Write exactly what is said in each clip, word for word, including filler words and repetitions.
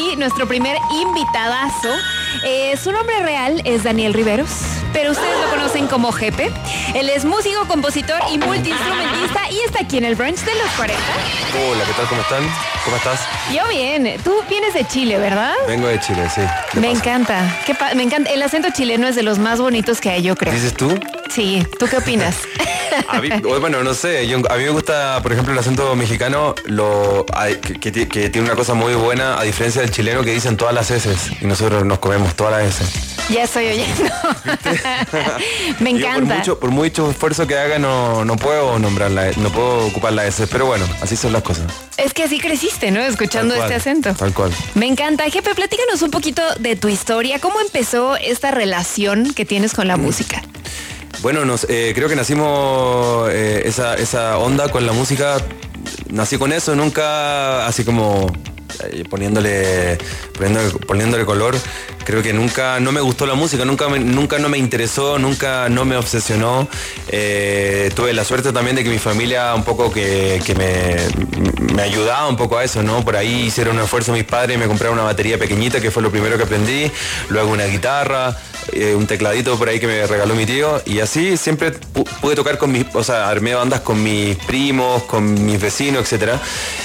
aquí nuestro primer invitadazo. Eh, su nombre real es Daniel Riveros, pero ustedes lo conocen como Jepe. Él es músico, compositor y multiinstrumentista y está aquí en el brunch de los cuarenta. Hola, ¿qué tal? ¿Cómo están? ¿Cómo estás? Yo bien. Tú vienes de Chile, ¿verdad? Vengo de Chile, sí. Me pasa? encanta. ¿Qué pa- me encanta. El acento chileno es de los más bonitos que hay, yo creo. ¿Dices tú? Sí. ¿Tú qué opinas? A mí, bueno, no sé. Yo, a mí me gusta, por ejemplo, el acento mexicano, lo, que, que, que tiene una cosa muy buena, a diferencia del chileno que dicen todas las eses y nosotros nos comemos todas las eses. Ya estoy oyendo. Me encanta. Yo por, mucho, por mucho esfuerzo que haga no, no puedo nombrarla, no puedo ocupar la S, pero bueno, así son las cosas. Es que así creciste, ¿no? Escuchando Tal cual, este acento. Tal cual. Me encanta. Jefe, platícanos un poquito de tu historia. ¿Cómo empezó esta relación que tienes con la música? Bueno, nos, eh, creo que nacimos eh, esa, esa onda con la música. Nací con eso, nunca así como eh, poniéndole, poniéndole, poniéndole color. Creo que nunca no me gustó la música, nunca, me, nunca no me interesó, nunca no me obsesionó. Eh, tuve la suerte también de que mi familia un poco que, que me, me ayudaba un poco a eso, ¿no? Por ahí hicieron un esfuerzo mis padres y me compraron una batería pequeñita, que fue lo primero que aprendí. Luego una guitarra, eh, un tecladito por ahí que me regaló mi tío. Y así siempre pude tocar con mis, o sea, armé bandas con mis primos, con mis vecinos, etcétera.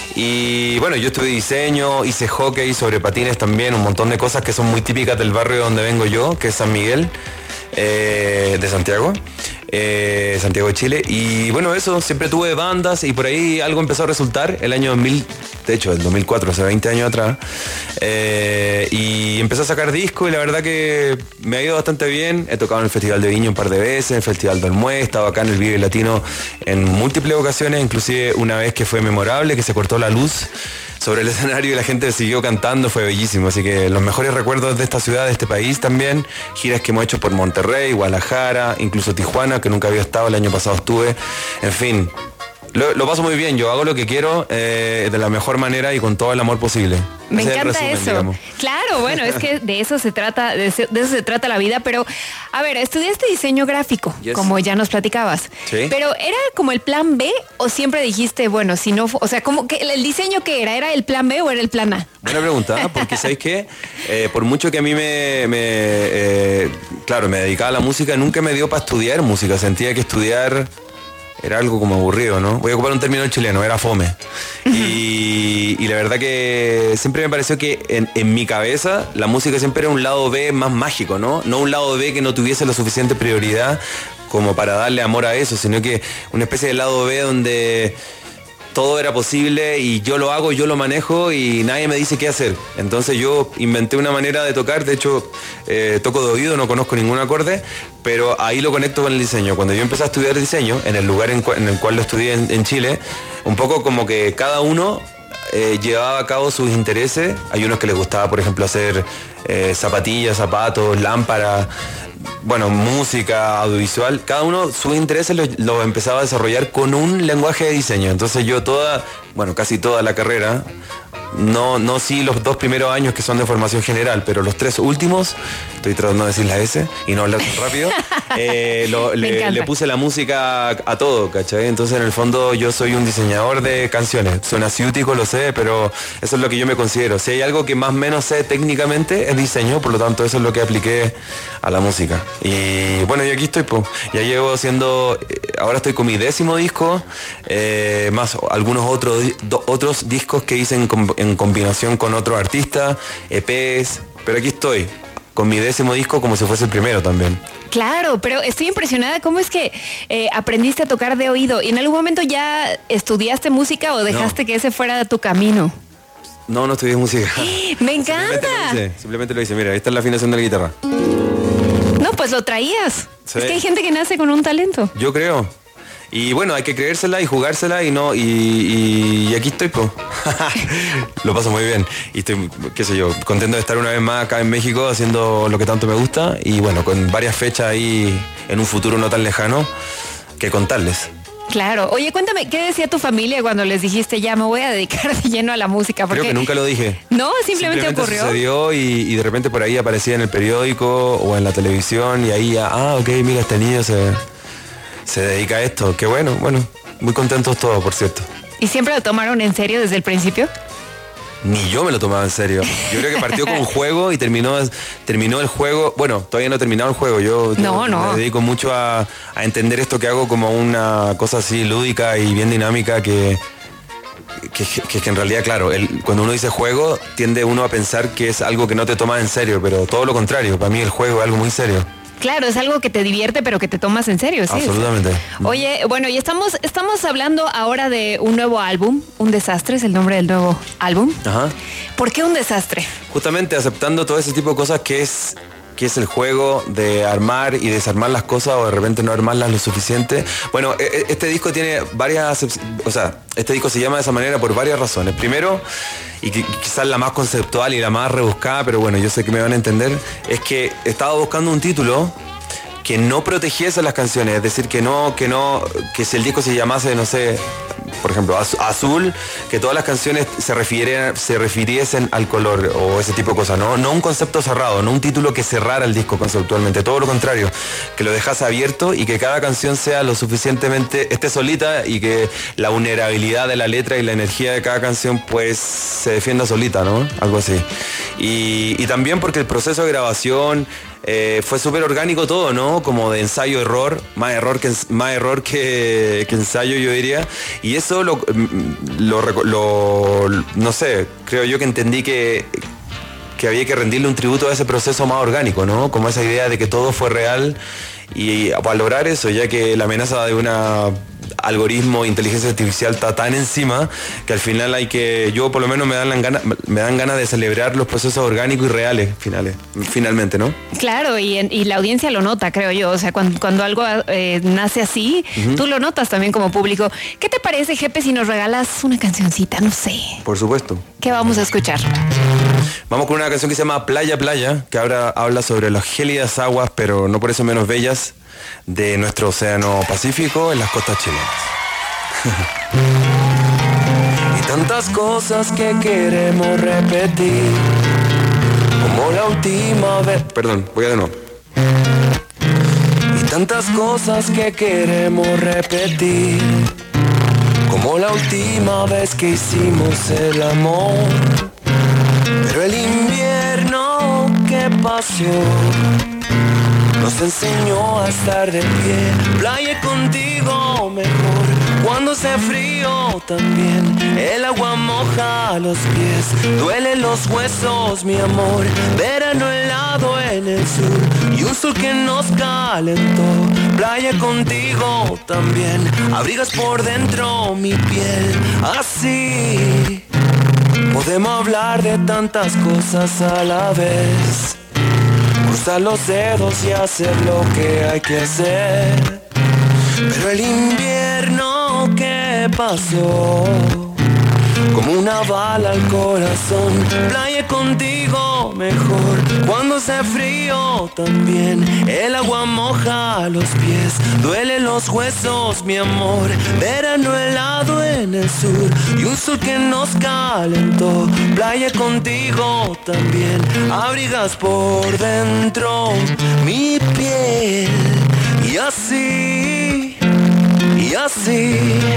Y bueno, yo estudié diseño, hice hockey sobre patines también, un montón de cosas que son muy típicas del barrio donde vengo yo, que es San Miguel, eh, de Santiago, eh, Santiago de Chile. Y bueno, eso, siempre tuve bandas y por ahí algo empezó a resultar el año dos mil, de hecho, el dos mil cuatro, hace veinte años atrás. Eh, y empecé a sacar discos y la verdad que me ha ido bastante bien. He tocado en el Festival de Viña un par de veces, en el Festival del Mue, he estado acá en el Vive Latino en múltiples ocasiones, inclusive una vez que fue memorable, que se cortó la luz sobre el escenario y la gente siguió cantando, fue bellísimo. Así que los mejores recuerdos de esta ciudad, de este país también, giras que hemos hecho por Monterrey, Guadalajara, incluso Tijuana, que nunca había estado, el año pasado estuve, en fin. Lo, lo paso muy bien, yo hago lo que quiero eh, de la mejor manera y con todo el amor posible. Me Ese encanta resumen, eso. Digamos. Claro, bueno, es que de eso se trata, de eso, de eso se trata la vida, pero a ver, estudiaste diseño gráfico, Yes. como ya nos platicabas. Sí. Pero ¿era como el plan B o siempre dijiste, bueno, si no, o sea, como que el diseño qué era? ¿Era el plan B o era el plan A? Buena pregunta, porque ¿sabéis qué? Eh, por mucho que a mí me, me eh, claro, me dedicaba a la música, nunca me dio para estudiar música, sentía que estudiar era algo como aburrido, ¿no? Voy a ocupar un término chileno, era fome. Y, y la verdad que siempre me pareció que en, en mi cabeza la música siempre era un lado B más mágico, ¿no? No un lado B que no tuviese la suficiente prioridad como para darle amor a eso, sino que una especie de lado B donde todo era posible y yo lo hago, yo lo manejo y nadie me dice qué hacer. Entonces yo inventé una manera de tocar, de hecho eh, toco de oído, no conozco ningún acorde, pero ahí lo conecto con el diseño. Cuando yo empecé a estudiar diseño, en el lugar en, cu- en el cual lo estudié en, en Chile, un poco como que cada uno eh, llevaba a cabo sus intereses. Hay unos que les gustaba, por ejemplo, hacer eh, zapatillas, zapatos, lámparas, bueno, música, audiovisual, cada uno sus intereses lo, lo empezaba a desarrollar con un lenguaje de diseño. Entonces yo toda, bueno, casi toda la carrera, no, no sí los dos primeros años que son de formación general, pero los tres últimos, estoy tratando de decir la S y no hablar tan rápido, eh, lo, le, le puse la música a, a todo, ¿cachai? Entonces en el fondo yo soy un diseñador de canciones, suena ciútico, lo sé, pero eso es lo que yo me considero. Si hay algo que más o menos sé técnicamente es diseño, por lo tanto eso es lo que apliqué a la música. Y bueno, yo aquí estoy, pues, ya llevo haciendo, ahora estoy con mi décimo disco, eh, más algunos otros, do, otros discos que hice en, en combinación con otros artistas, E Pes, pero aquí estoy, con mi décimo disco como si fuese el primero también. Claro, pero estoy impresionada. ¿Cómo es que eh, aprendiste a tocar de oído? ¿Y en algún momento ya estudiaste música o dejaste no. que ese fuera tu camino? No, no estudié música. ¡Me encanta! Simplemente lo hice, simplemente lo hice. Mira, esta es la afinación de la guitarra. No, pues lo traías. Sí. Es que hay gente que nace con un talento. Yo creo. Y bueno, hay que creérsela y jugársela y no, y, y, y aquí estoy, pues. Lo paso muy bien. Y estoy, qué sé yo, contento de estar una vez más acá en México haciendo lo que tanto me gusta. Y bueno, con varias fechas ahí en un futuro no tan lejano que contarles. Claro. Oye, cuéntame, ¿qué decía tu familia cuando les dijiste ya me voy a dedicar de lleno a la música? Porque creo que nunca lo dije. No, simplemente, simplemente ocurrió. Sucedió y, y de repente por ahí aparecía en el periódico o en la televisión y ahí, ah, ok, mira, este niño se, se dedica a esto. Qué bueno, bueno, muy contentos todos, por cierto. ¿Y siempre lo tomaron en serio desde el principio? ni yo me lo tomaba en serio. Yo creo que partió con un juego y terminó, terminó el juego. Bueno, todavía no he terminado el juego. Yo, no, yo no. me dedico mucho a, a entender esto que hago como una cosa así lúdica y bien dinámica que... Que, que, que en realidad, claro, el, cuando uno dice juego, tiende uno a pensar que es algo que no te tomas en serio, pero todo lo contrario, para mí el juego es algo muy serio. Claro, es algo que te divierte, pero que te tomas en serio, sí. Absolutamente. Oye, bueno, y estamos, estamos hablando ahora de un nuevo álbum, Un Desastre, es el nombre del nuevo álbum. Ajá. ¿Por qué un desastre? Justamente aceptando todo ese tipo de cosas que es... que es el juego de armar y desarmar las cosas o de repente no armarlas lo suficiente. Bueno, este disco tiene varias, o sea, este disco se llama de esa manera por varias razones. Primero, y quizás la más conceptual y la más rebuscada, pero bueno, yo sé que me van a entender, es que estaba buscando un título que no protegiese las canciones, es decir, que no, que no, que si el disco se llamase, no sé, por ejemplo, Azul, que todas las canciones se refirieran, se refiriesen al color o ese tipo de cosas, ¿no? No un concepto cerrado, no un título que cerrara el disco conceptualmente, todo lo contrario, que lo dejase abierto y que cada canción sea lo suficientemente, esté solita y que la vulnerabilidad de la letra y la energía de cada canción pues se defienda solita, ¿no? Algo así. Y, y también porque el proceso de grabación Eh, fue súper orgánico todo, ¿no? Como de ensayo-error, más error que, más error que, que ensayo, yo diría. Y eso lo, lo, lo, no sé, creo yo que entendí que, que había que rendirle un tributo a ese proceso más orgánico, ¿no? Como esa idea de que todo fue real y valorar eso, ya que la amenaza de una algoritmo, inteligencia artificial está tan encima que al final hay que, yo por lo menos me dan ganas, me dan ganas de celebrar los procesos orgánicos y reales finales, finalmente, ¿no? Claro, y, y la audiencia lo nota, creo yo, o sea, cuando, cuando algo eh, nace así, uh-huh. Tú lo notas también como público. ¿Qué te parece, Jepe, si nos regalas una cancioncita? No sé. Por supuesto. ¿Qué vamos a escuchar? Vamos con una canción que se llama Playa Playa, que habla, habla sobre las gélidas aguas, pero no por eso menos bellas, de nuestro océano Pacífico en las costas chilenas. Y tantas cosas que queremos repetir, como la última vez... Perdón, voy a de nuevo. Y tantas cosas que queremos repetir, como la última vez que hicimos el amor. Pero el invierno que pasó nos enseñó a estar de pie. Playa contigo mejor, cuando sea frío también. El agua moja los pies, duelen los huesos, mi amor. Verano helado en el sur y un sol que nos calentó. Playa contigo también, abrigas por dentro mi piel. Así podemos hablar de tantas cosas a la vez, cruzar los dedos y hacer lo que hay que hacer. Pero el invierno que pasó, como una bala al corazón. Playa contigo mejor, cuando sea frío también. El agua moja los pies, duelen los huesos, mi amor. Verano helado en el sur y un sol que nos calentó. Playa contigo también, abrigas por dentro mi piel. Y así, y así.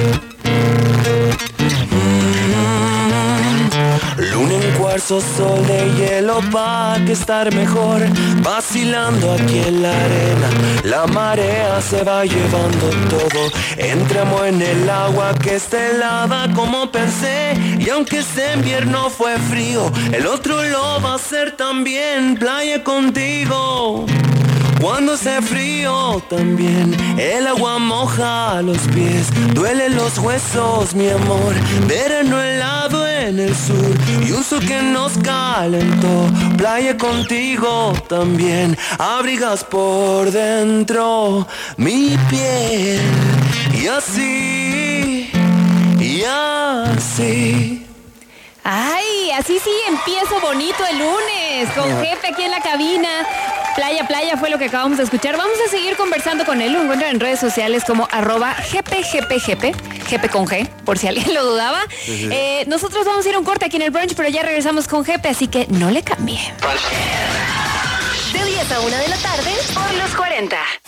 Luna en cuarzo, sol de hielo, pa' que estar mejor. Vacilando aquí en la arena, la marea se va llevando todo. Entramos en el agua que está helada como pensé. Y aunque este invierno fue frío, el otro lo va a ser también. Playa contigo, cuando sea frío también. El agua moja los pies, duelen los huesos, mi amor. Verano helado en el sur y un sol que nos calentó. Playa contigo también, abrigas por dentro mi piel. Y así, y así. Ay, así sí empiezo bonito el lunes, con Jefe aquí en la cabina. Playa, playa fue lo que acabamos de escuchar. Vamos a seguir conversando con él. Lo encuentran en redes sociales como arroba gpgpgp, Jepe con G, por si alguien lo dudaba. Sí, sí. Eh, nosotros vamos a ir a un corte aquí en el brunch, pero ya regresamos con Jepe, así que no le cambie. De diez a una de la tarde por los cuarenta.